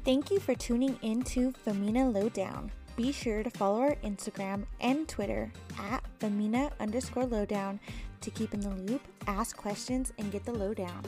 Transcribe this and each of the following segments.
Thank you for tuning in to Femina Lowdown. Be sure to follow our Instagram and Twitter at Femina_Lowdown to keep in the loop, ask questions, and get the lowdown.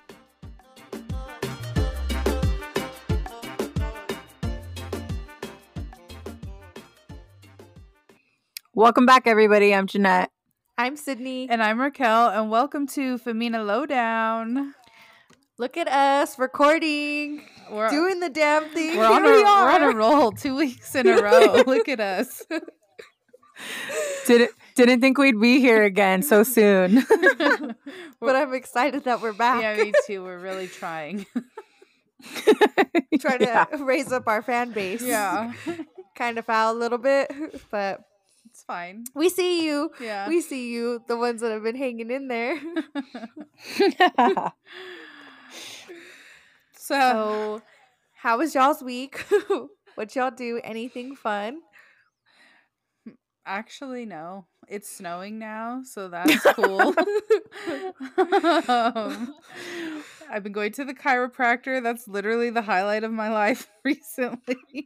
Welcome back, everybody. I'm Jeanette. I'm Sydney. And I'm Raquel, and welcome to Femina Lowdown. Look at us recording, doing the damn thing. We're on a roll 2 weeks in a row. Look at us. Didn't think we'd be here again so soon. But I'm excited that we're back. Yeah, me too. We're really trying. Trying to raise up our fan base. Yeah. Kind of foul a little bit, but it's fine. We see you. Yeah. We see you, the ones that have been hanging in there. So, how was y'all's week? What'd y'all do? Anything fun? Actually, no. It's snowing now, so that's cool. I've been going to the chiropractor. That's literally the highlight of my life recently.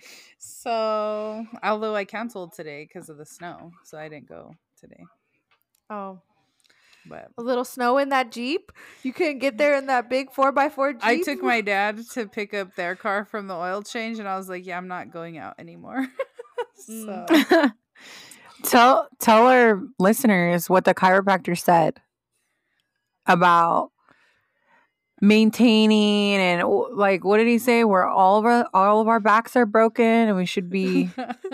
So, although I canceled today because of the snow, so I didn't go today. Oh. But a little snow in that Jeep? You couldn't get there in that big 4x4 Jeep? I took my dad to pick up their car from the oil change, and I was like, yeah, I'm not going out anymore. So Tell our listeners what the chiropractor said about maintaining and like, what did he say? Where all of our backs are broken and we should be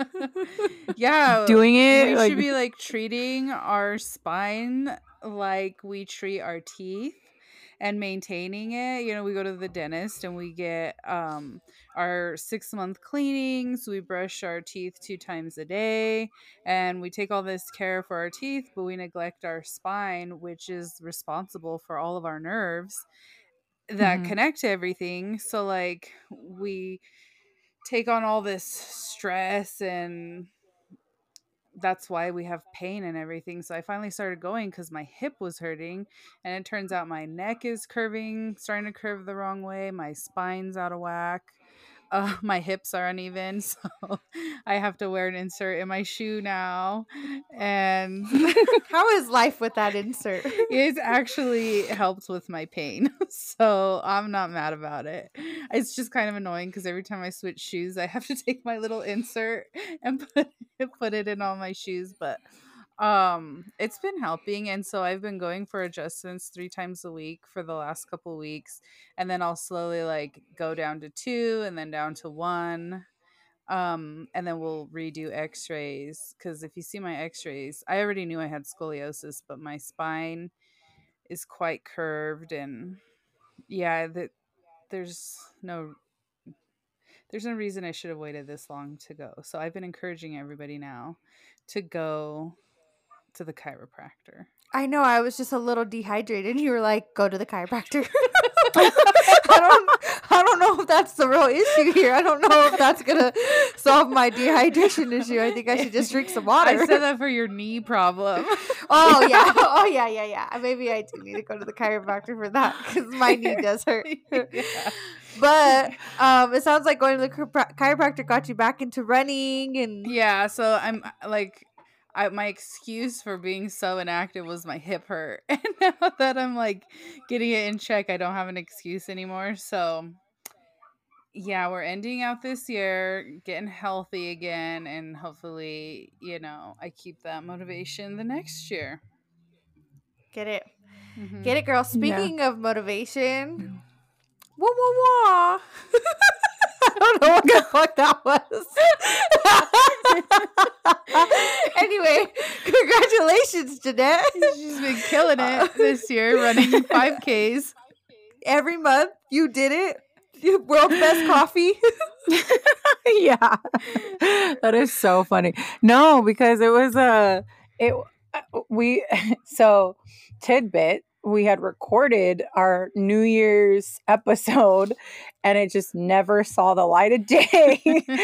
doing it. We should be like treating our spine like we treat our teeth and maintaining it. You know, we go to the dentist and we get our 6-month cleanings. We brush our teeth 2 times a day and we take all this care for our teeth, but we neglect our spine, which is responsible for all of our nerves that connect to everything. So like we take on all this stress, and that's why we have pain and everything. So I finally started going because my hip was hurting, and it turns out my neck is starting to curve the wrong way. My spine's out of whack. My hips are uneven, so I have to wear an insert in my shoe now. And how is life with that insert? It's actually helped with my pain, so I'm not mad about it. It's just kind of annoying because every time I switch shoes, I have to take my little insert and put it in all my shoes. But it's been helping, and so I've been going for adjustments 3 times a week for the last couple weeks, and then I'll slowly like go down to 2 and then down to 1, and then we'll redo x-rays, because if you see my x-rays, I already knew I had scoliosis, but my spine is quite curved, and yeah, there's no reason I should have waited this long to go. So I've been encouraging everybody now to go to the chiropractor. I know, I was just a little dehydrated and you were like, go to the chiropractor. I don't know if that's the real issue here. I don't know if that's gonna solve my dehydration issue. I think I should just drink some water. I said that for your knee problem. Oh yeah. Maybe I do need to go to the chiropractor for that, because my knee does hurt. Yeah. But it sounds like going to the chiropractor got you back into running. And yeah, so I'm like, my excuse for being so inactive was my hip hurt, and now that I'm like getting it in check, I don't have an excuse anymore. So yeah, we're ending out this year getting healthy again, and hopefully, you know, I keep that motivation the next year. Get it. Get it, girl. Speaking of motivation, wah wah wah. I don't know what the fuck that was. Anyway, congratulations, Jeanette. She's been killing it this year, running 5Ks. Every month you did it. World's best coffee. Yeah. That is so funny. No, because it was so tidbit, we had recorded our New Year's episode and it just never saw the light of day.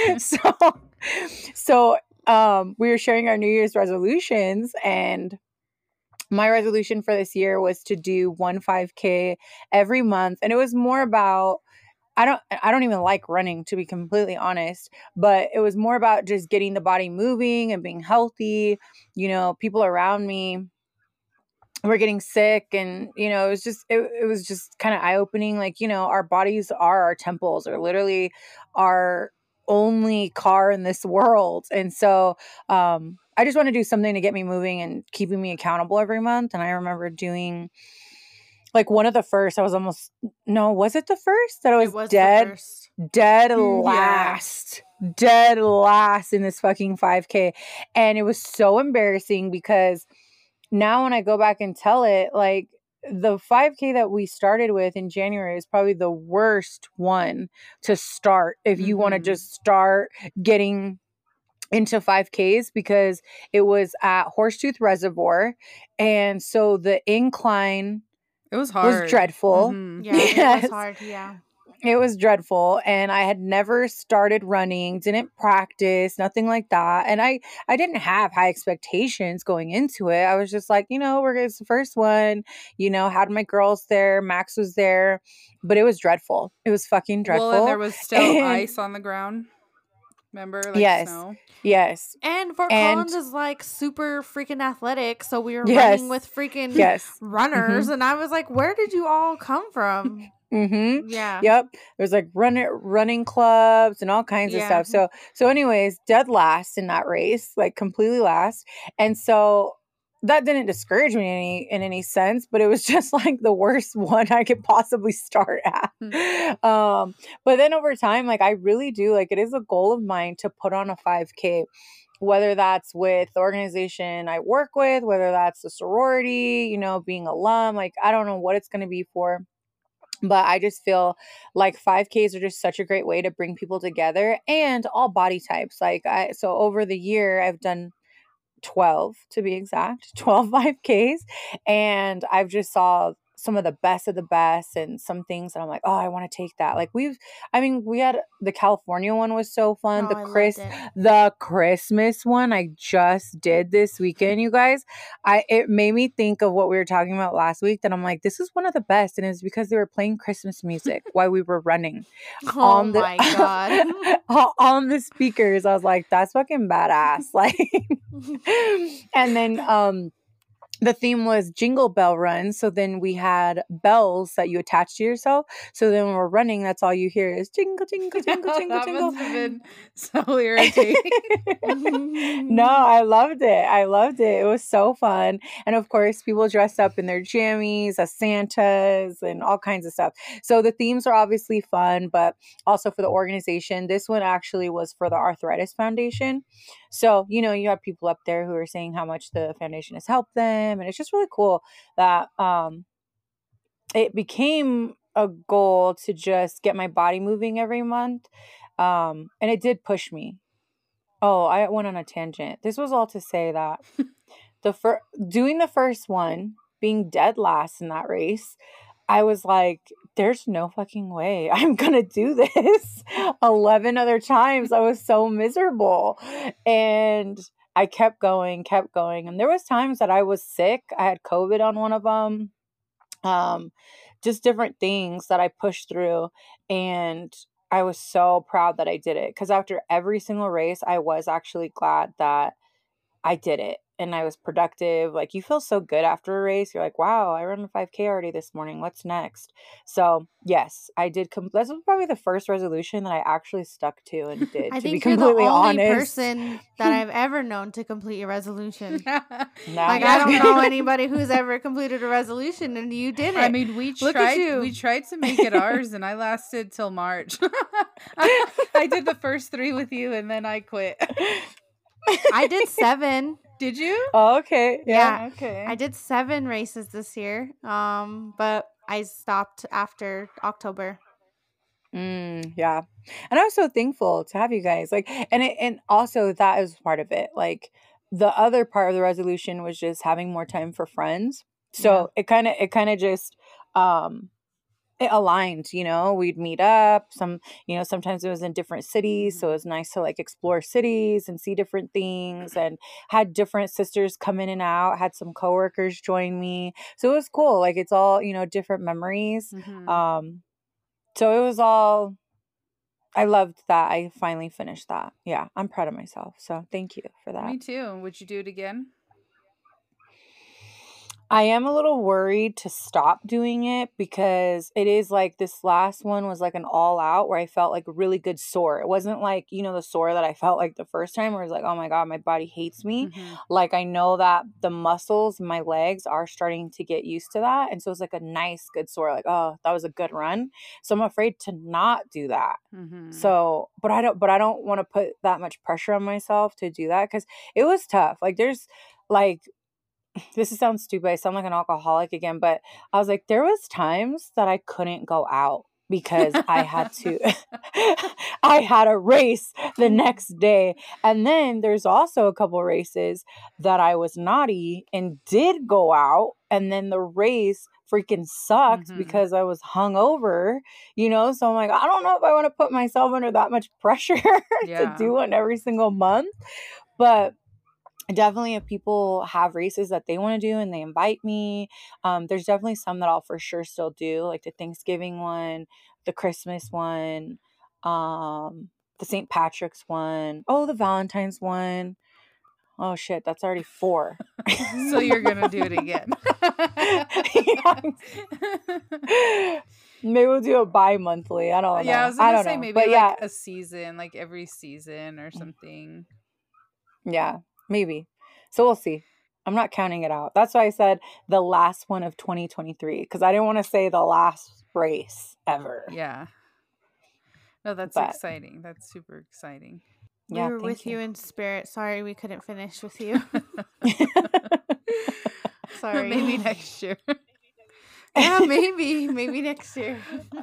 So we were sharing our New Year's resolutions, and my resolution for this year was to do 1 5K every month. And it was more about I don't even like running, to be completely honest, but it was more about just getting the body moving and being healthy. People around me were getting sick, and it was just kind of eye-opening. Like, our bodies are our temples, or literally our only car in this world. And so I just want to do something to get me moving and keeping me accountable every month. And I remember doing like one of the first, I was almost, no, was it the first that I It was the dead first. dead Yeah. last dead last in this fucking 5K. And it was so embarrassing because now when I go back and tell it, like, the 5K that we started with in January is probably the worst one to start if you want to Mhm. just start getting into 5Ks, because it was at Horsetooth Reservoir. And so the incline It was was hard. dreadful. Mhm. Yeah, it Yes. was hard. Yeah. It was dreadful, and I had never started running, didn't practice, nothing like that. And I didn't have high expectations going into it. I was just like, it's the first one, had my girls there, Max was there, but it was dreadful. It was fucking dreadful. Well, and there was still And- ice on the ground. Remember, like Yes. snow. Yes. And Fort And- Collins is like super freaking athletic, so we were Yes. running with freaking Yes. runners, and I was like, "Where did you all come from?" Mm-hmm. Yeah. Yep. There's like running clubs and all kinds of Yeah. stuff. So anyways, dead last in that race, like completely last. And so that didn't discourage me in any sense, but it was just like the worst one I could possibly start at. But then over time, like, I really do, like, it is a goal of mine to put on a 5K, whether that's with the organization I work with, whether that's the sorority, being alum, like, I don't know what it's going to be for. But I just feel like 5Ks are just such a great way to bring people together, and all body types. So over the year, I've done 12, to be exact, 12 5Ks. And I've just saw some of the best and some things that I'm like, oh, I want to take that. Like we had the California one was so fun. Oh, I loved it. The Christmas one I just did this weekend, you guys. It made me think of what we were talking about last week, that I'm like, this is one of the best. And it's because they were playing Christmas music while we were running. Oh my god. On the speakers. I was like, that's fucking badass. Like, and then the theme was Jingle Bell Run. So then we had bells that you attach to yourself. So then when we're running, that's all you hear is jingle, jingle, jingle, jingle, That jingle. must have been so irritating. No, I loved it. It was so fun. And of course, people dressed up in their jammies as Santas and all kinds of stuff. So the themes are obviously fun, but also for the organization. This one actually was for the Arthritis Foundation. So, you have people up there who are saying how much the foundation has helped them. And it's just really cool that it became a goal to just get my body moving every month. And it did push me. Oh, I went on a tangent. This was all to say that doing the first one, being dead last in that race, I was like, there's no fucking way I'm going to do this 11 other times. I was so miserable. And I kept going. And there was times that I was sick. I had COVID on one of them. Just different things that I pushed through. And I was so proud that I did it. Because after every single race, I was actually glad that I did it. And I was productive. Like, you feel so good after a race. You're like, wow, I ran a 5K already this morning. What's next? So yes, I did. This was probably the first resolution that I actually stuck to and did. I to be think you're the completely only honest. person that I've ever known to complete a resolution. No. Like, I don't know anybody who's ever completed a resolution, and you did it. I mean, we Look at you. tried to make it ours, and I lasted till March. I did the first 3 with you, and then I quit. I did 7. Did you? Oh, okay. Yeah. Okay. I did 7 races this year. But I stopped after October. Yeah. And I was so thankful to have you guys. Like, and also that is part of it. Like, the other part of the resolution was just having more time for friends. So it kind of just it aligned, we'd meet up sometimes it was in different cities. So it was nice to like explore cities and see different things, and had different sisters come in and out, had some coworkers join me. So it was cool. Like, it's all, different memories. Mhm. So it was all, I loved that. I finally finished that. Yeah, I'm proud of myself. So thank you for that. Me too. Would you do it again? I am a little worried to stop doing it because it is like this last one was like an all out where I felt like a really good sore. It wasn't like, the sore that I felt like the first time where it's like, oh my God, my body hates me. Mm-hmm. Like I know that the muscles in my legs are starting to get used to that. And so it's like a nice, good sore. Like, oh, that was a good run. So I'm afraid to not do that. Mm-hmm. So, but I don't want to put that much pressure on myself to do that because it was tough. Like there's like, this sounds stupid. I sound like an alcoholic again, but I was like, there was times that I couldn't go out because I had to, I had a race the next day. And then there's also a couple races that I was naughty and did go out. And then the race freaking sucked Mhm. because I was hungover, So I'm like, I don't know if I want to put myself under that much pressure to Yeah. do one every single month. But definitely if people have races that they want to do and they invite me, there's definitely some that I'll for sure still do, like the Thanksgiving one, the Christmas one, the St. Patrick's one, the Valentine's one. Oh shit, that's already 4. So you're gonna do it again. Maybe we'll do it bi-monthly. I don't know. Yeah, I was I gonna don't say know. maybe But like a season, like every season or something. yeah, maybe. So we'll see. I'm not counting it out. That's why I said the last one of 2023 because I didn't want to say the last race ever. Yeah. No, that's But exciting. That's super exciting. We yeah, were thank with you in spirit. Sorry we couldn't finish with you. Sorry. Maybe next year. Yeah, maybe next year.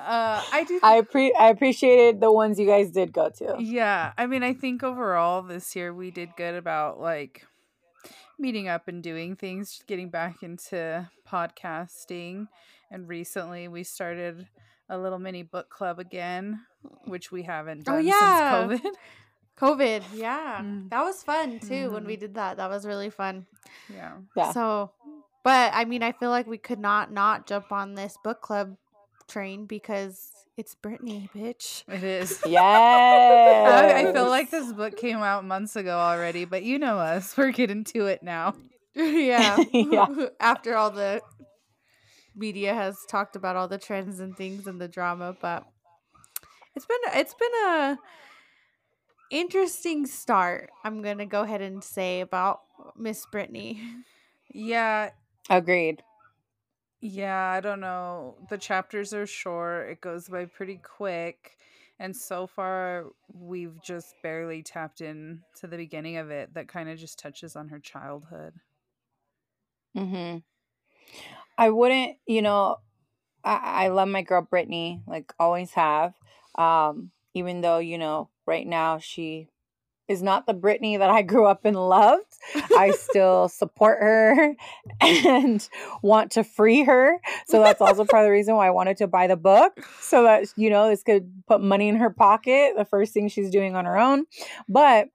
I appreciated the ones you guys did go to. Yeah, I mean, I think overall this year we did good about like meeting up and doing things, getting back into podcasting, and recently we started a little mini book club again, which we haven't done since COVID. COVID, yeah. Mm. That was fun too when we Mhm. did that. That was really fun. Yeah. So, but I mean, I feel like we could not jump on this book club train because it's Brittany, bitch. It is. Yes. I feel like this book came out months ago already, but you know us. We're getting to it now. Yeah. Yeah. After all the media has talked about all the trends and things and the drama, but it's been a interesting start. I'm gonna go ahead and say about Miss Brittany. Yeah. Agreed. Yeah, I don't know. The chapters are short. It goes by pretty quick. And so far, we've just barely tapped in to the beginning of it that kind of just touches on her childhood. Mm-hmm. I wouldn't, I love my girl Brittany, like always have. Even though, right now she is not the Brittany that I grew up and loved. I still support her and want to free her. So that's also part of the reason why I wanted to buy the book so that, this could put money in her pocket, the first thing she's doing on her own. But,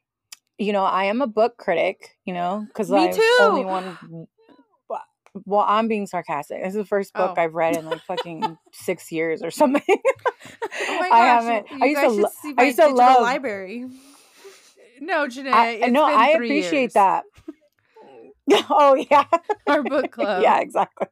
I am a book critic, because Me I'm too. only one. Well, I'm being sarcastic. This is the first book I've read in like fucking 6 years or something. Oh my gosh! I haven't. You guys should see my I used to digital love library. No, Janae, it's no, been I 3 appreciate years. that. Oh yeah, Our book club. Yeah, exactly.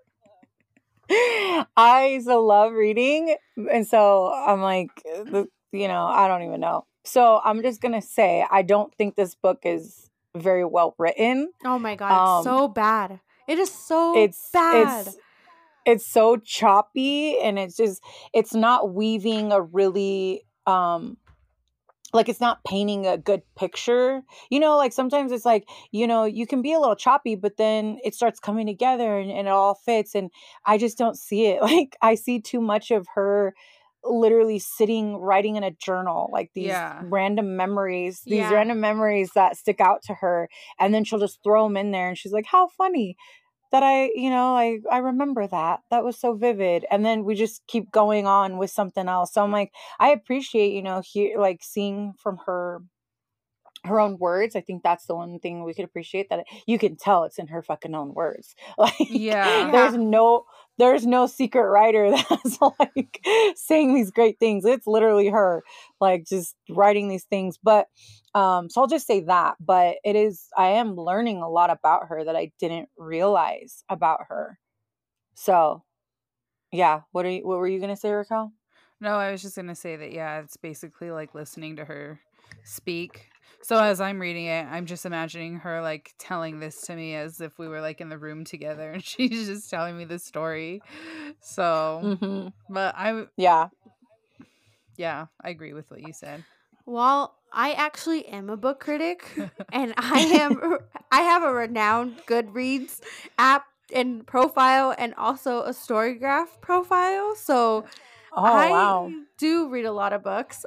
I used to love reading, and so I'm like, I don't even know. So I'm just gonna say I don't think this book is very well written. Oh my god, it's so bad. It is so bad. It's so choppy, and it's not weaving a really like it's not painting a good picture. Like sometimes it's like, you can be a little choppy, but then it starts coming together and it all fits. And I just don't see it. Like I see too much of her literally sitting, writing in a journal, like these random memories, random memories that stick out to her. And then she'll just throw them in there. And she's like, how funny that I remember that. That was so vivid. And then we just keep going on with something else. So I'm like, I appreciate, like seeing from her own words. I think that's the one thing we could appreciate, that you can tell it's in her fucking own words. Like there's no secret writer that's like saying these great things. It's literally her, like, just writing these things. But so I'll just say that. But I am learning a lot about her that I didn't realize about her. So yeah, what were you gonna say, Raquel? No, I was just gonna say that, yeah, it's basically like listening to her speak. So as I'm reading it, I'm just imagining her like telling this to me as if we were like in the room together, and she's just telling me the story. So, Mm-hmm. but Yeah. yeah, I agree with what you said. Well, I actually am a book critic, and I have a renowned Goodreads app and profile, and also a Storygraph profile. So Oh wow. I do read a lot of books.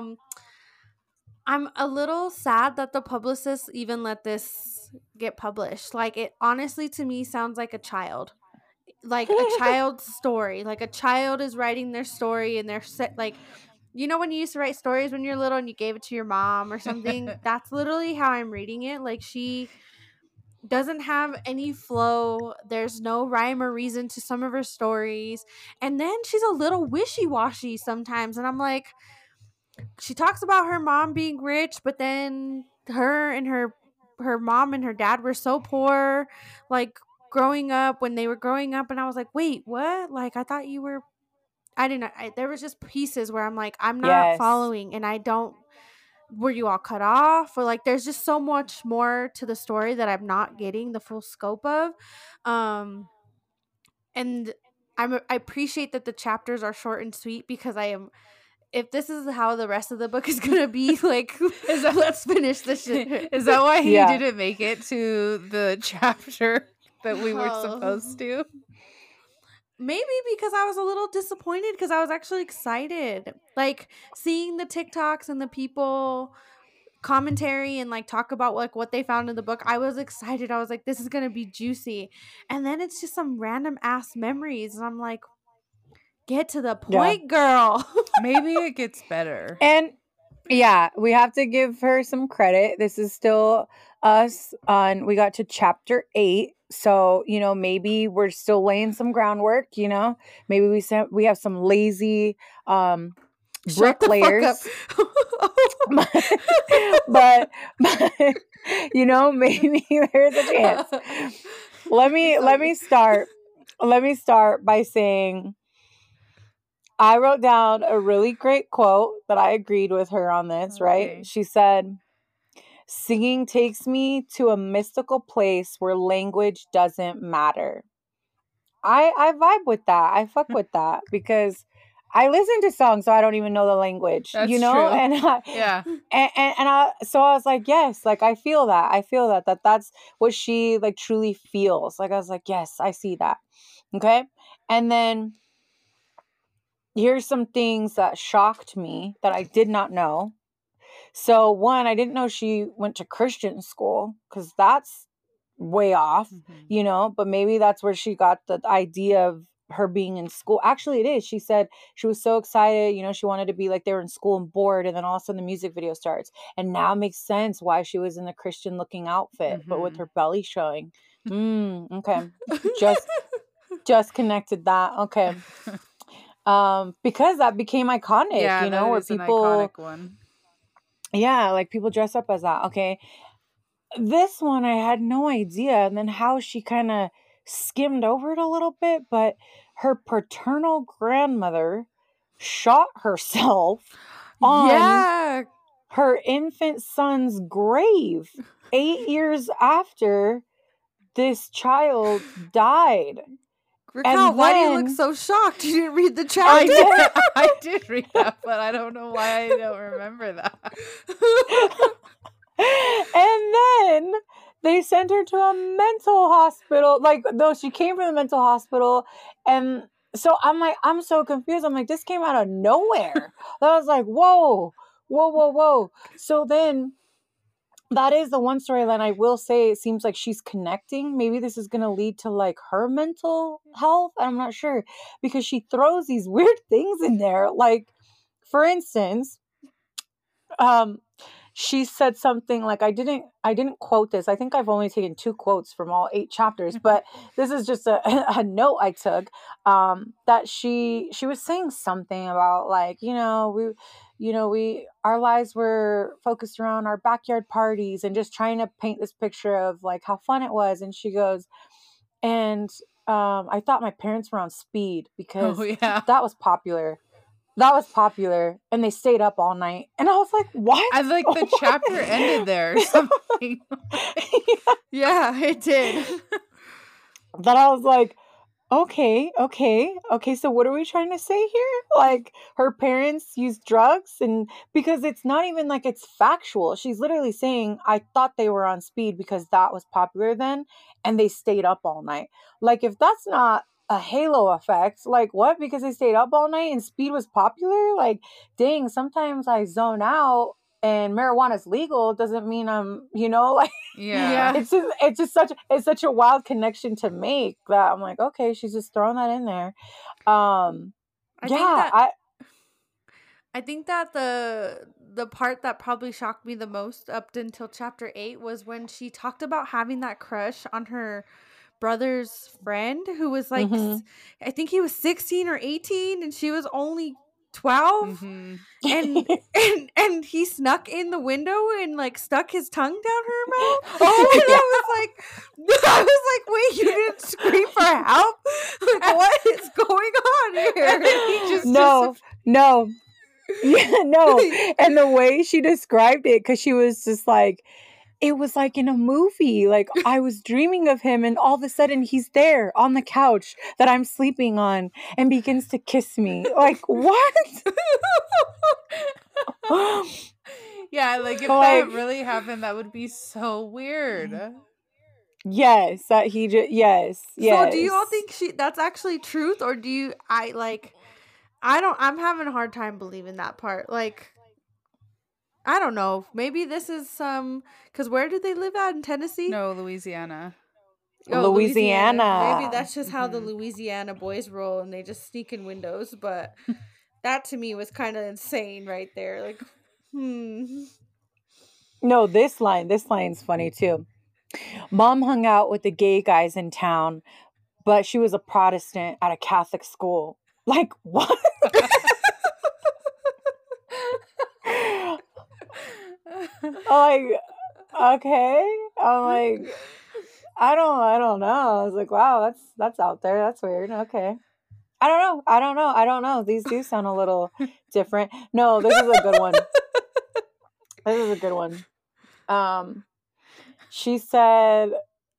I'm a little sad that the publicist even let this get published. Like, it honestly to me sounds like a child. Like a child's story. Like a child is writing their story, and they're set, like, you know, when you used to write stories when you're little and you gave it to your mom or something? That's literally how I'm reading it. Like, she doesn't have any flow. There's no rhyme or reason to some of her stories. And then she's a little wishy-washy sometimes, and I'm like, she talks about her mom being rich, but then her mom and her dad were so poor, like, growing up, when they were growing up, and I was like, wait, what? Like, I thought you were, I didn't know. There was just pieces where I'm like, I'm not Yes. following, and I don't. Were you all cut off? Or like, there's just so much more to the story that I'm not getting the full scope of. And I appreciate that the chapters are short and sweet, because I am. If this is how the rest of the book is gonna be, like, let's finish this shit. Is that why he Yeah. didn't make it to the chapter that we were supposed to? Maybe because I was a little disappointed, because I was actually excited. Like, seeing the TikToks and the people commentary and like talk about like what they found in the book, I was excited. I was like, this is gonna be juicy. And then it's just some random ass memories, and I'm like, get to the point, girl. Maybe it gets better. And yeah, we have to give her some credit. This is still us on, we got to chapter 8. So, you know, maybe we're still laying some groundwork, you know, maybe we have some lazy, Shut the fuck up. but, you know, maybe there's a chance. Let me start by saying, I wrote down a really great quote that I agreed with her on this, right? She said, singing takes me to a mystical place where language doesn't matter. I vibe with that. I fuck with that, because I listen to songs so I don't even know the language. That's you know? true. And Yeah. So I was like, yes, like I feel that that's what she like truly feels. Like I was like, yes, I see that. Okay. And then here's some things that shocked me that I did not know. So one, I didn't know she went to Christian school, because that's way off, you know, but maybe that's where she got the idea of her being in school. Actually, it is. She said she was so excited, you know, she wanted to be like they were in school and bored, and then all of a sudden the music video starts. And now it makes sense why she was in the Christian looking outfit, but with her belly showing. Okay. Just connected that. Okay. Because that became iconic, Yeah, you know, that where is an people, iconic one. yeah, like people dress up as that. Okay. This one I had no idea, and then how she kind of skimmed over it a little bit, but her paternal grandmother shot herself on her infant son's grave 8 years after this child died. Raquel, why do you look so shocked? You didn't read the chapter. I did read that, but I don't know why I don't remember that. And then they sent her to a mental hospital. Like, though she came from the mental hospital. And so I'm like, I'm so confused. I'm like, this came out of nowhere. I was like, whoa. So then that is the one storyline. I will say it seems like she's connecting. Maybe this is going to lead to like her mental health. I'm not sure, because she throws these weird things in there. Like, for instance, she said something like, I didn't quote this. I think I've only taken 2 quotes from all 8 chapters, but this is just a note I took, that she was saying something about like, we our lives were focused around our backyard parties and just trying to paint this picture of like how fun it was. And she goes, and I thought my parents were on speed because yeah. that was popular. And they stayed up all night. And I was like, what? I like the chapter ended there or something. Yeah, it did. But I was like, okay. So what are we trying to say here? Like, her parents used drugs, and because it's not even like it's factual. She's literally saying, I thought they were on speed because that was popular then, and they stayed up all night. Like, if that's not a halo effect, like what? Because they stayed up all night and speed was popular? Like, dang, sometimes I zone out and marijuana's legal doesn't mean I'm, like, Yeah. it's just such a wild connection to make that I'm like, okay, she's just throwing that in there. I think that the part that probably shocked me the most up until chapter 8 was when she talked about having that crush on her brother's friend who was like, I think he was 16 or 18 and she was only 12. And he snuck in the window and like stuck his tongue down her mouth. I was like, wait, you didn't scream for help? Like, what is going on here? No. Yeah, no. And the way she described it, because she was just like, it was like in a movie. Like, I was dreaming of him, and all of a sudden he's there on the couch that I'm sleeping on and begins to kiss me. Like, what? Yeah, like if that really happened, that would be so weird. Yes, that he just yes. So do you all think that's actually truth, or I'm having a hard time believing that part. Like, I don't know. Maybe this is because where do they live at in Tennessee? No, Louisiana. Oh, Louisiana. Maybe that's just how the Louisiana boys roll, and they just sneak in windows. But that to me was kind of insane right there. Like, No, this line's funny too. Mom hung out with the gay guys in town, but she was a Protestant at a Catholic school. Like, what? Like, okay. I'm like, I don't know. I was like, wow, that's out there. That's weird. Okay. I don't know. These do sound a little different. No, this is a good one. She said,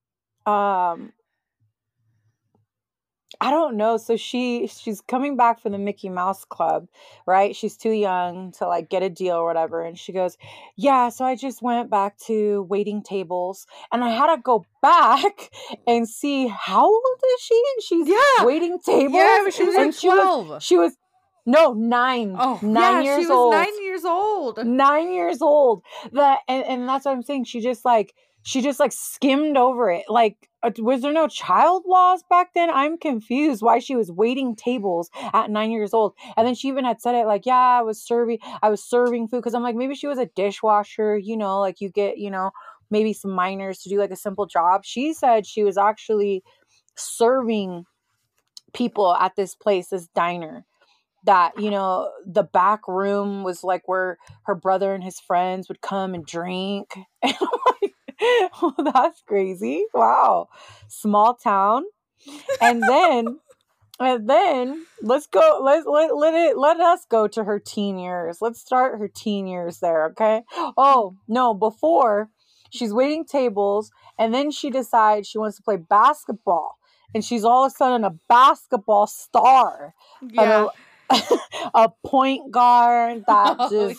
I don't know. So she's coming back from the Mickey Mouse Club, right? She's too young to like get a deal or whatever. And she goes, yeah, so I just went back to waiting tables and I had to go back and see how old is she? And she's waiting tables. Yeah, but she was like 12. She was 9. Oh, 9 years she was old. 9 years old. 9 years old. And that's what I'm saying. She just skimmed over it. Like, was there no child laws back then? I'm confused why she was waiting tables at 9 years old. And then she even had said it like, yeah, I was serving food. Because I'm like, maybe she was a dishwasher, like you get, maybe some minors to do like a simple job. She said she was actually serving people at this place, this diner. That, the back room was like where her brother and his friends would come and drink. And I'm like, oh, that's crazy. Wow. Small town. And then let's go. Let us go to her teen years. Let's start her teen years there. Okay. Oh no, before she's waiting tables and then she decides she wants to play basketball and she's all of a sudden a basketball star. Yeah. A point guard that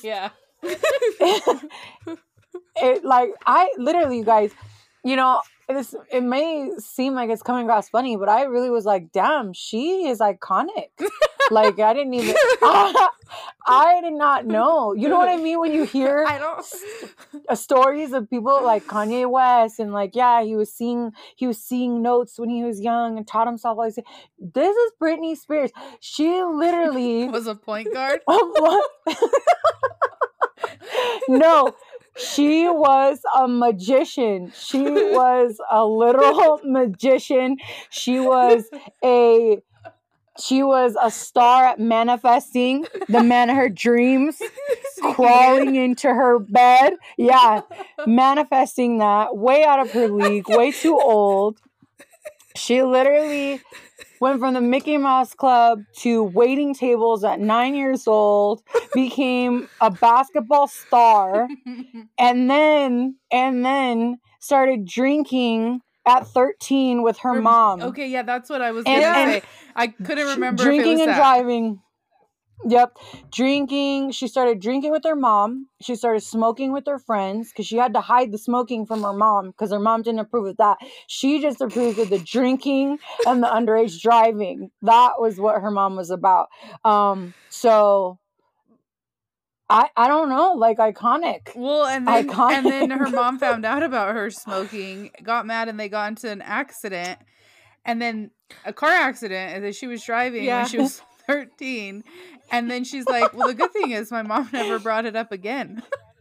it like I literally, you guys, it may seem like it's coming across funny, but I really was like, damn, she is iconic. Like, I didn't even I did not know. You know what I mean? When you hear stories of people like Kanye West and like, yeah, he was seeing notes when he was young and taught himself like, this is Britney Spears. She literally was a point guard. No, She was a magician. She was a literal magician. She was a star at manifesting the man of her dreams, crawling into her bed. Yeah, manifesting that, way out of her league, way too old. She literally went from the Mickey Mouse Club to waiting tables at 9 years old, became a basketball star, and then started drinking at 13 with her mom. Okay, yeah, that's what I was gonna say. I couldn't remember if it Drinking was and that. driving. Yep. Drinking. She started drinking with her mom. She started smoking with her friends because she had to hide the smoking from her mom because her mom didn't approve of that. She just approved of the drinking and the underage driving. That was what her mom was about. So I don't know, like, iconic. Well, and then Iconic. her mom found out about her smoking, got mad, and they got into an accident, and then a car accident, and then she was driving when she was 13, and then she's like, well, the good thing is my mom never brought it up again.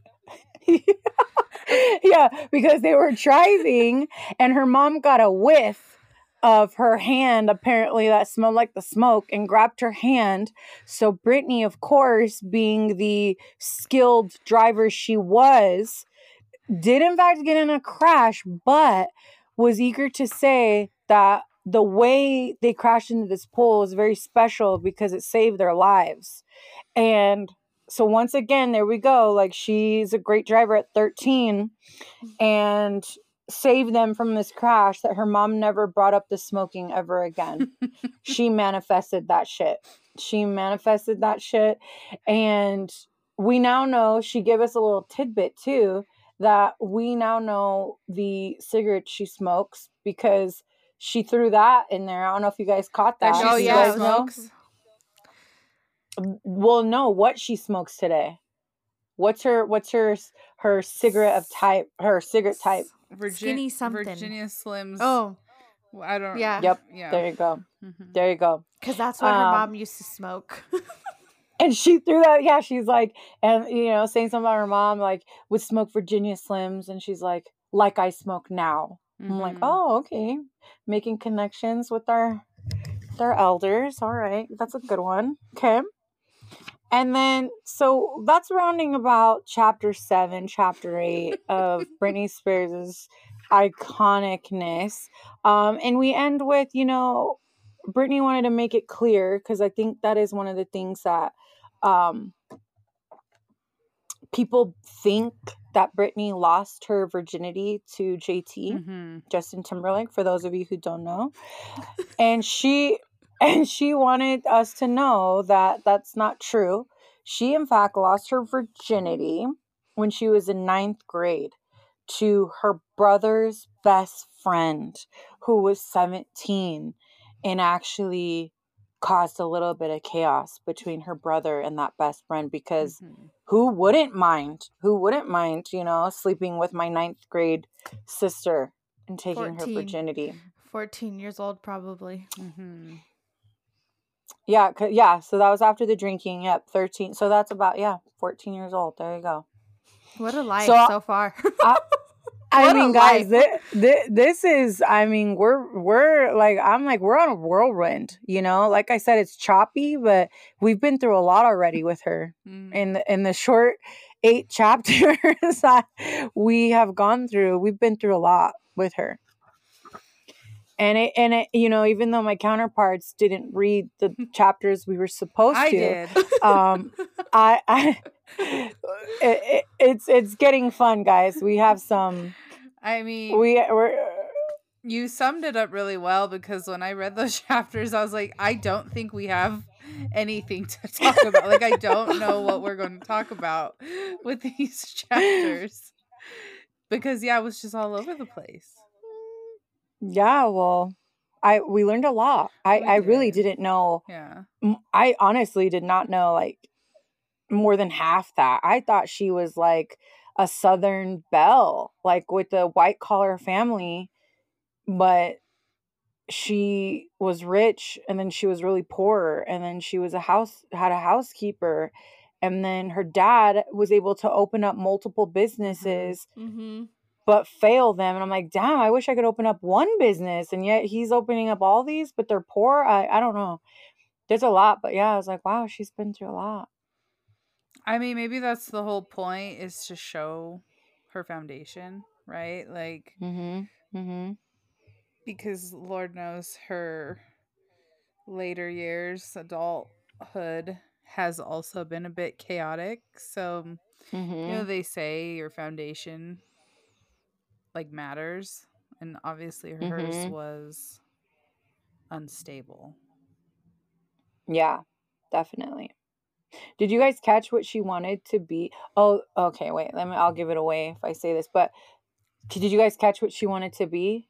Yeah, because they were driving and her mom got a whiff of her hand, apparently that smelled like the smoke, and grabbed her hand. So Brittany, of course, being the skilled driver she was, did in fact get in a crash, but was eager to say that the way they crashed into this pole was very special because it saved their lives. And so once again, there we go. Like, she's a great driver at 13 and saved them from this crash that her mom never brought up the smoking ever again. She manifested that shit. And we now know, she gave us a little tidbit too, that we now know the cigarette she smokes because she threw that in there. I don't know if you guys caught that. That she You guys smokes? Well, no, what she smokes today. What's her cigarette of type, her cigarette type? Skinny something. Virginia Slims. Oh, I don't. yeah. Yep. Yeah. There you go. Mhm. There you go. Because that's what her mom used to smoke. And she threw that. Yeah, she's like, and saying something about her mom, like, would smoke Virginia Slims, and she's like I smoke now. I'm like, Mhm. oh, okay, making connections with our elders. All right, that's a good one. Okay. And then, so that's rounding about chapter 7, chapter 8 of Britney Spears' iconicness. And we end with, Britney wanted to make it clear, because I think that is one of the things that people think, that Britney lost her virginity to JT, Mhm. Justin Timberlake, for those of you who don't know. And she wanted us to know that that's not true. She, in fact, lost her virginity when she was in 9th grade to her brother's best friend, who was 17, and actually caused a little bit of chaos between her brother and that best friend, because Mhm. who wouldn't mind, sleeping with my 9th grade sister and taking her 14. virginity? 14 years old, probably. Mhm. Yeah, so that was after the drinking. Yep, 13. So that's about 14 years old. There you go. What a life So, so far. I What a mean, guys, life. this is, I mean, we're like, I'm like, we're on a whirlwind, like I said, it's choppy, but we've been through a lot already with her Mm. in the short 8 chapters that we have gone through. We've been through a lot with her. And it, even though my counterparts didn't read the chapters we were supposed I to, did. it's getting fun, guys. We have some. I mean, we're. You summed it up really well, because when I read those chapters, I was like, I don't think we have anything to talk about. Like, I don't know what we're going to talk about with these chapters, because it was just all over the place. Yeah, well, we learned a lot. I really did. didn't know. Yeah. I honestly did not know, like, more than half that. I thought she was like a Southern belle, like with a white collar family, but she was rich, and then she was really poor, and then she was had a housekeeper, And then her dad was able to open up multiple businesses, Mm-hmm. but fail them. And I'm like, damn, I wish I could open up one business. And yet he's opening up all these, but they're poor. I don't know. There's a lot. But yeah, I was like, wow, she's been through a lot. I mean, maybe that's the whole point, is to show her foundation, right? Like, Mm-hmm. Mm-hmm. because Lord knows her later years, adulthood, has also been a bit chaotic. So, Mm-hmm. they say your foundation like matters, and obviously hers Mm-hmm. was unstable. Yeah, definitely. Did you guys catch what she wanted to be? Oh, okay, wait. I'll give it away if I say this, but did you guys catch what she wanted to be?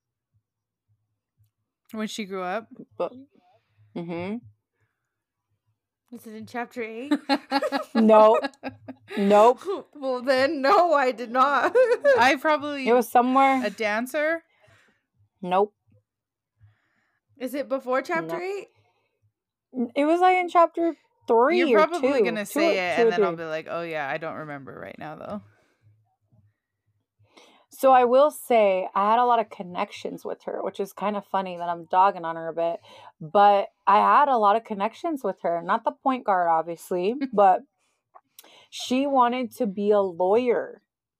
When she grew up? Mm-hmm. Is it in chapter 8? No. Nope. Well, then, no, I did not. I probably... It was somewhere. A dancer? Nope. Is it before chapter No. 8? It was like in chapter 3 You're or probably 2. going to Two say or- it, two or and then I'll three. be like, oh yeah, I don't remember right now, though. So I will say I had a lot of connections with her, which is kind of funny that I'm dogging on her a bit. But I had a lot of connections with her. Not the point guard, obviously, but she wanted to be a lawyer.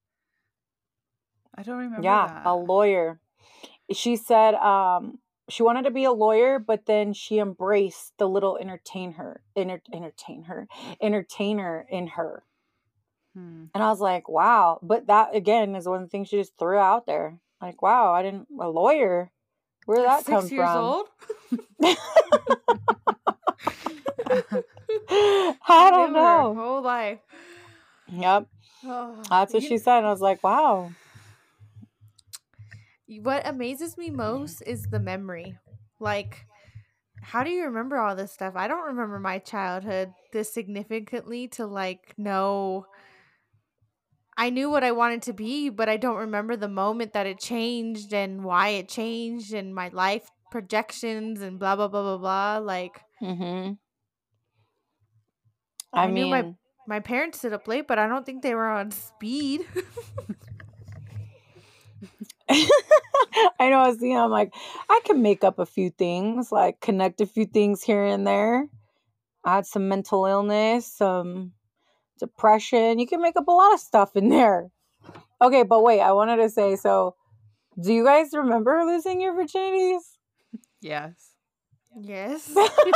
I don't remember Yeah, that. a lawyer. She said she wanted to be a lawyer, but then she embraced the little entertainer in her. And I was like, wow. But that, again, is one of the things she just threw out there. Like, wow, a lawyer? Where did that come 6 years from? old? I don't Knew her know. whole life. Yep. Oh, That's what she said. And I was like, wow. What amazes me most is the memory. Like, how do you remember all this stuff? I don't remember my childhood this significantly to like know. I knew what I wanted to be, but I don't remember the moment that it changed and why it changed and my life projections and blah blah blah blah blah. Like, Mm-hmm. I knew my parents stayed up late, but I don't think they were on speed. I know, I'm like, I can make up a few things, like connect a few things here and there. I had some mental illness, some depression. You can make up a lot of stuff in there. Okay, but wait, I wanted to say, so do you guys remember losing your virginities? Yes. Yes.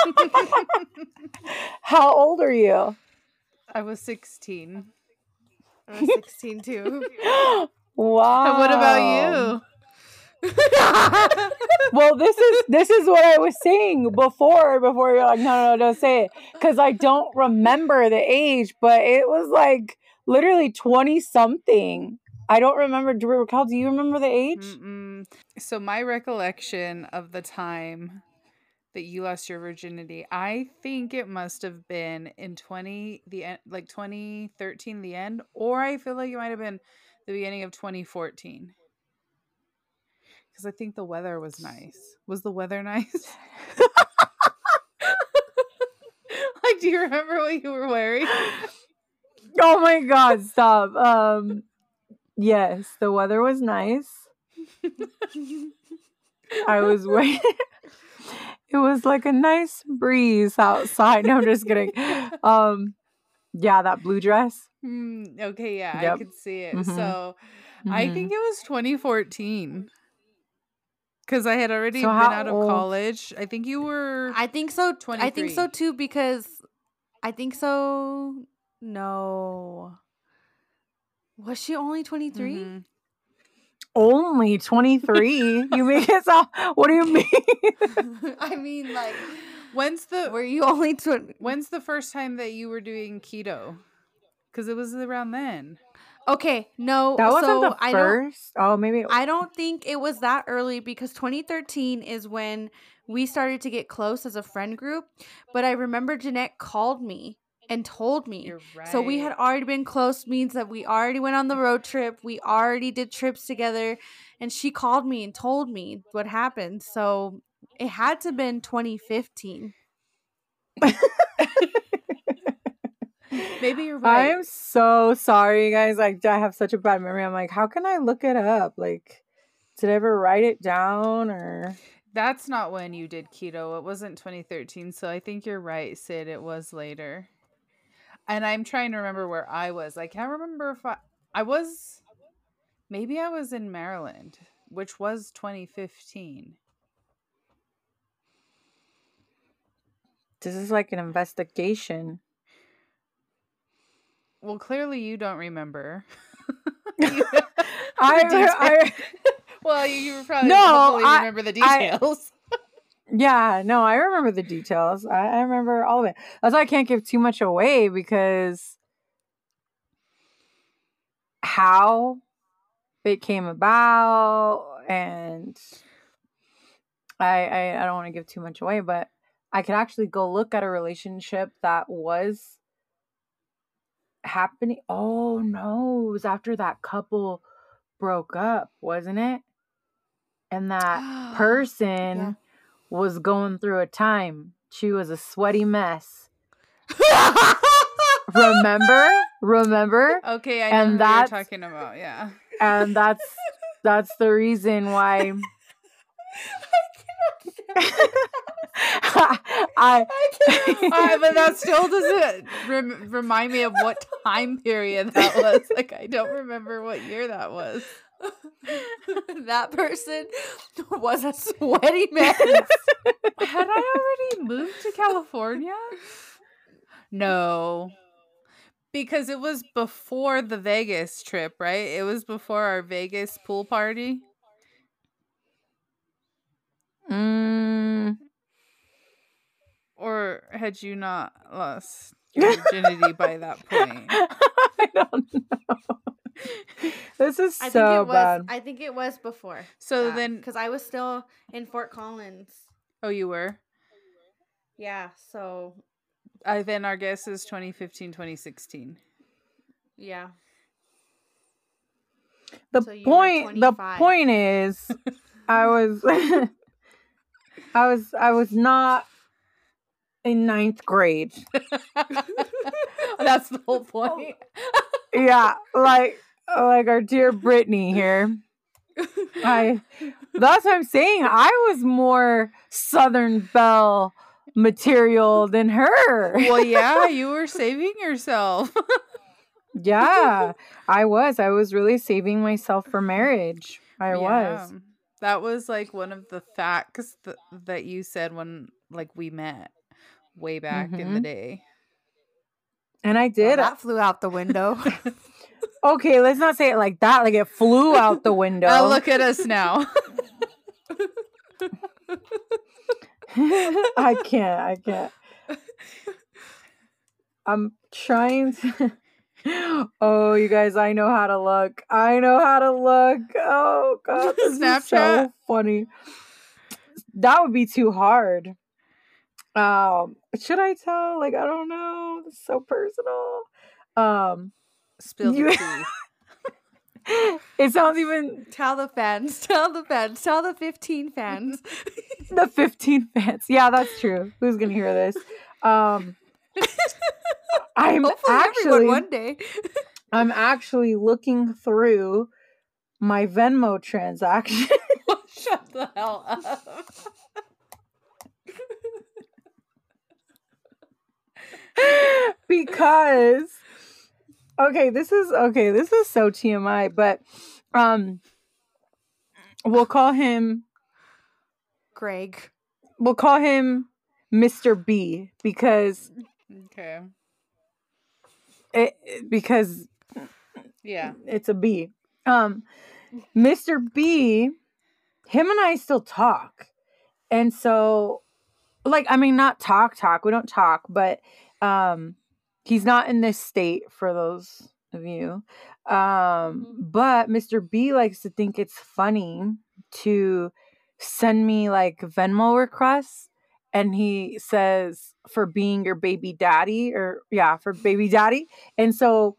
How old are you? I was 16. I was 16 too. Wow. And what about you? Well, this is what I was saying before you're like, no, don't say it. Because I don't remember the age, but it was like literally 20 something. I don't remember. Raquel, do you remember the age? Mm-mm. So my recollection of the time that you lost your virginity, I think it must have been in 2013, the end, or I feel like it might have been the beginning of 2014. Because I think the weather was nice. Was the weather nice? Like, do you remember what you were wearing? Oh my God, stop. Yes, the weather was nice. I was waiting. It was like a nice breeze outside. No, I'm just kidding. Yeah, that blue dress. Okay, yeah, Yep. I could see it. Mhm. So I think it was 2014. Because I had already So been how out of old- college. I think you were... I think so. I think 23. so too because I think so. No. Was she only 23? Mhm. Only 23? You make it sound... What do you mean? I mean, like, When's were you only 20? When's the first time that you were doing keto? Because it was around then. Okay, no. That wasn't so the first. Oh, maybe. I don't think it was that early because 2013 is when we started to get close as a friend group. But I remember Jeanette called me and told me. You're right. So we had already been close, means that we already went on the road trip. We already did trips together. And she called me and told me what happened. So it had to have been 2015. Maybe you're right. I'm so sorry, guys. Like, I have such a bad memory. I'm like, how can I look it up? Like, did I ever write it down or? That's not when you did keto. It wasn't 2013. So I think you're right, Sid. It was later. And I'm trying to remember where I was. I can't remember if I was. Maybe I was in Maryland, which was 2015. This is like an investigation. Well, clearly you don't remember. Well, you probably hopefully remember the details. Yeah, no, I remember the details. I remember all of it. That's why I can't give too much away because how it came about, and I don't want to give too much away, but I could actually go look at a relationship that was happening. Oh no, it was after that couple broke up, wasn't it? And that person was going through a time. She was a sweaty mess. Remember? Okay, I know what you're talking about. Yeah, and that's the reason why. But that still doesn't remind me of what time period that was. Like, I don't remember what year that was. That person was a sweaty mess. Had I already moved to California? No. Because it was before the Vegas trip, right? It was before our Vegas pool party. Or had you not lost your virginity by that point? I don't know. This is so bad. I think it was before. So then, because I was still in Fort Collins. Oh, you were? Yeah. So. Then our guess is 2015, 2016. Yeah. The point is, I was not in 9th grade. That's the whole point. Yeah, like our dear Brittany here. That's what I'm saying. I was more Southern Belle material than her. Well, yeah, you were saving yourself. Yeah, I was really saving myself for marriage. I was. That was like one of the facts that you said when like we met way back in the day. And I did. Well, that flew out the window. Okay, let's not say it like that. Like it flew out the window. Oh, look at us now. I can't. I'm trying to. Oh, you guys, I know how to look. Oh, God. This Snapchat. Is so funny. That would be too hard. Should I tell? Like, I don't know. It's so personal. Spill the tea. It sounds even... Tell the fans. Tell the 15 fans. The 15 fans. Yeah, that's true. Who's going to hear this? Hopefully one day. I'm actually looking through my Venmo transaction. Shut the hell up. Because this is so TMI, but we'll call him Greg. We'll call him Mr. B because it's a B. Mr. B, him and I still talk. And so not talk. We don't talk, but he's not in this state for those of you. But Mr. B likes to think it's funny to send me like Venmo requests. And he says, for being your baby daddy, for baby daddy. And so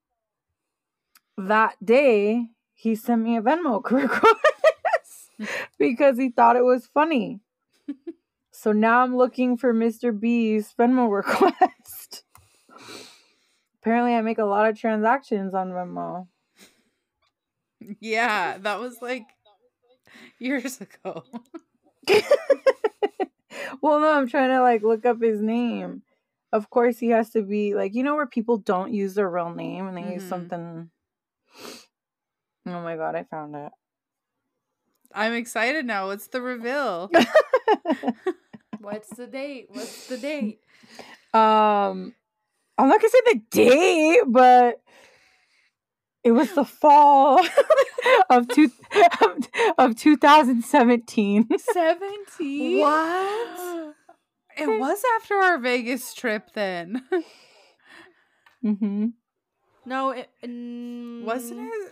that day, he sent me a Venmo request because he thought it was funny. So now I'm looking for Mr. B's Venmo request. Apparently, I make a lot of transactions on Venmo. Yeah, that was like years ago. Well, no, I'm trying to like look up his name. Of course, he has to be like, where people don't use their real name and they use something. Oh my God, I found it. I'm excited now. What's the reveal? What's the date? What's the date? I'm not gonna say the date, but it was the fall of 2017. 17? What? It was after our Vegas trip then. Mm-hmm. No, Wasn't it?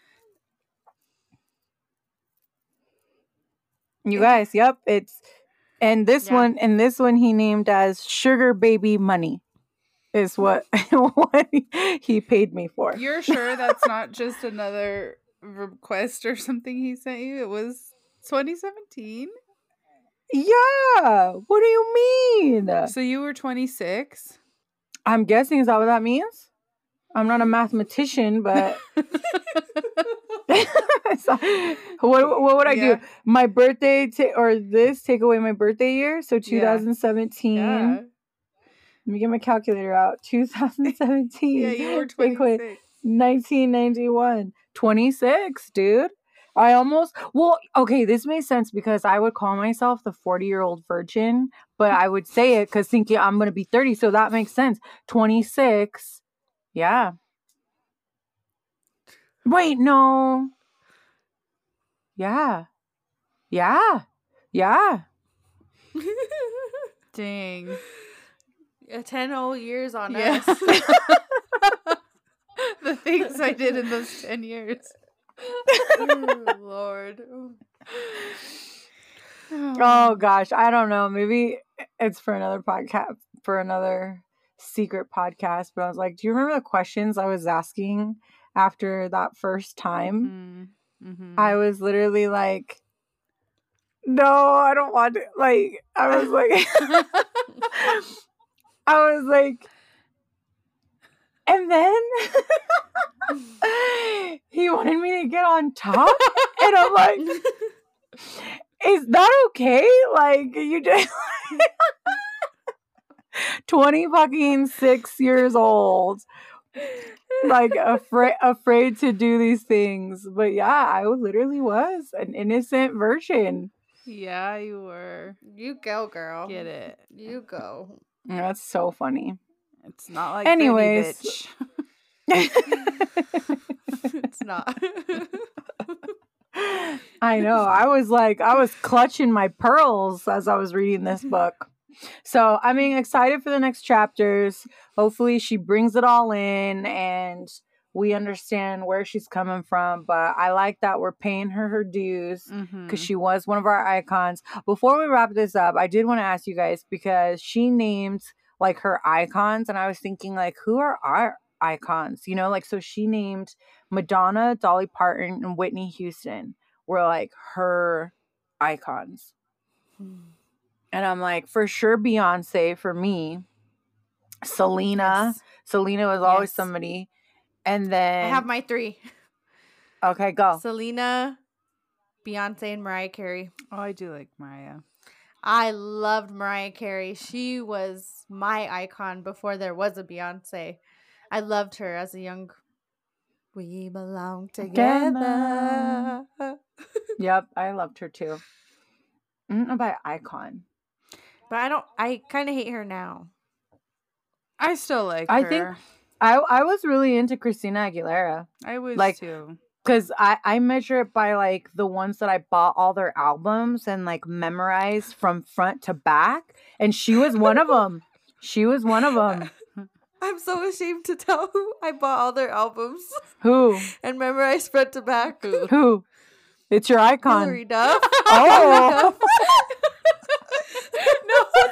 You guys, yep, it's this one he named as Sugar Baby Money is what he paid me for. You're sure that's not just another request or something he sent you? It was 2017? Yeah. What do you mean? So you were 26? I'm guessing, is that what that means? I'm not a mathematician, but so, what would I do? My birthday take away my birthday year? So 2017. Yeah. Let me get my calculator out. 2017. Yeah, you were 26. 1991. 26, dude. Okay, this makes sense because I would call myself the 40-year-old virgin, but I would say it because thinking I'm going to be 30, so that makes sense. 26. Yeah. Wait, no. Yeah. Yeah. Yeah. Dang. 10 whole years on Yeah. us. The things I did in those 10 years. Oh, Lord. Oh gosh, I don't know. Maybe it's for another podcast, for another secret podcast. But I was like, do you remember the questions I was asking after that first time? Mm-hmm. I was literally like, no, I don't want to. Like, I was like, and then he wanted me to get on top, and I'm like, is that okay? Like, you just 26 years old, like afraid to do these things. But yeah, I literally was an innocent virgin. Yeah, you were. You go, girl. Get it. You go. That's so funny. It's not like anyways. It's not. I know. I was clutching my pearls as I was reading this book. So, I mean, excited for the next chapters. Hopefully she brings it all in and we understand where she's coming from. But I like that we're paying her dues because she was one of our icons. Before we wrap this up, I did want to ask you guys, because she named like her icons, and I was thinking like, who are our icons? Like, so she named Madonna, Dolly Parton, and Whitney Houston were like her icons. And I'm like, for sure Beyonce for me. Selena. Yes. Selena was always somebody. And then I have my 3. Okay, go. Selena, Beyonce, and Mariah Carey. Oh, I do like Mariah. I loved Mariah Carey. She was my icon before there was a Beyonce. I loved her as a young... We belong together. Yep, I loved her too. I don't know about icon. But I kind of hate her now. I still like her. I think I was really into Christina Aguilera. I was like, too. Because I measure it by like the ones that I bought all their albums and like memorized from front to back. And she was one of them. She was one of them. I'm so ashamed to tell who I bought all their albums. Who? And memorized front to back. Who? It's your icon. Hilary Duff. Oh. No, it's not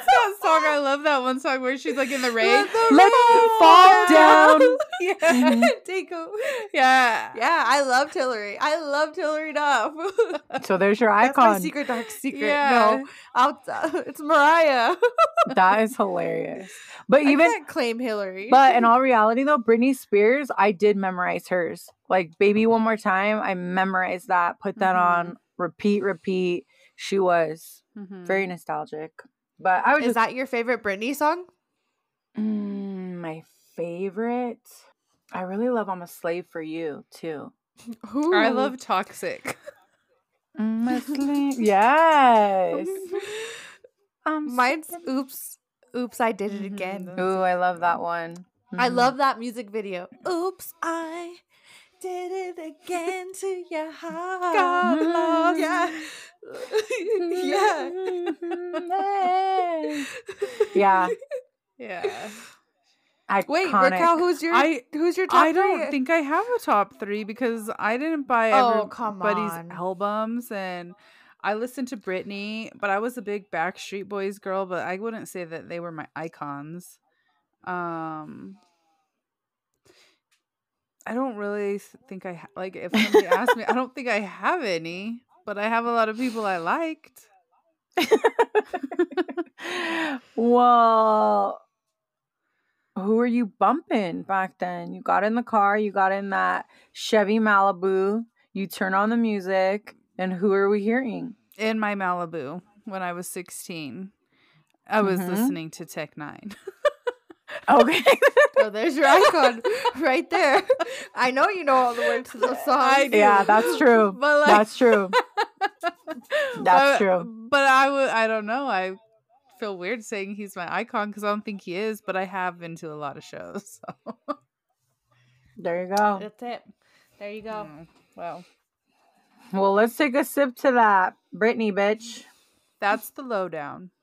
song. I love that one song where she's like in the rain. Let them fall down. Yeah. Daco. Yeah. Yeah, I loved Hillary. I loved Hillary Duff. So there's your That's my icon. secret dark secret. Yeah. No, it's Mariah. That is hilarious. But I even can't claim Hillary. but in all reality though, Britney Spears, I did memorize hers. Like Baby One More Time, I memorized that, put that on repeat. She was very nostalgic. But I was Is that your favorite Britney song? my favorite. I really love I'm a Slave for You too. Ooh. I love Toxic. I'm a slave. Yes. Mine's Oops, I Did It Again. Ooh, I love that one. I love that music video. Oops, I did it again to your heart. God lost. Yeah. Yeah. Yeah. Iconic. Wait, Raquel, who's your top I don't three? think I have a top 3 because I didn't buy Oh, come everybody's on. albums, and I listened to Britney, but I was a big Backstreet Boys girl, but I wouldn't say that they were my icons. I don't really think like if somebody asked me, I don't think I have any, but I have a lot of people I liked. Well, who were you bumping back then? You got in the car, you got in that Chevy Malibu, you turn on the music, and who are we hearing? In my Malibu when I was 16, I was listening to Tech Nine. Okay. Oh, there's your icon right there. I know you know all the words to those songs. I do. Yeah, that's true. But like, That's true. That's true. But I don't know. I feel weird saying he's my icon because I don't think he is, but I have been to a lot of shows. So. There you go. That's it. There you go. Well, Well, let's take a sip to that. Britney, bitch. that's the lowdown.